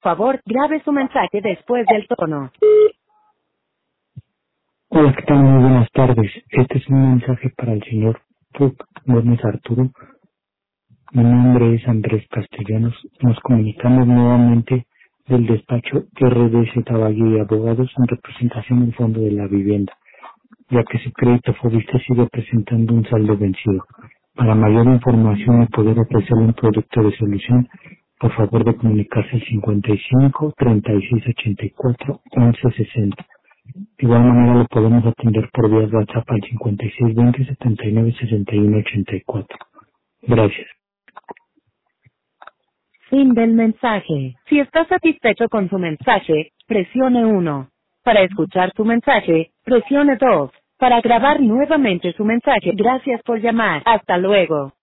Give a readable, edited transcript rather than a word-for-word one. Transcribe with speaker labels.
Speaker 1: Favor, grabe su mensaje después del tono.
Speaker 2: Hola, ¿qué tal? Muy buenas tardes. Este es un mensaje para el señor Puc Gómez Arturo. Mi nombre es Andrés Castellanos. Nos comunicamos nuevamente del despacho RDC Tabayo y Abogados en representación del Fondo de la Vivienda, ya que su crédito Fobiste sigue presentando un saldo vencido. Para mayor información y poder ofrecerle un producto de solución, por favor de comunicarse al 55 36 84 11 60. De igual manera lo podemos atender por vía WhatsApp al 56 20 79 61 84. Gracias.
Speaker 1: Fin del mensaje. Si está satisfecho con su mensaje, presione 1. Para escuchar su mensaje, presione 2. Para grabar nuevamente su mensaje, gracias por llamar. Hasta luego.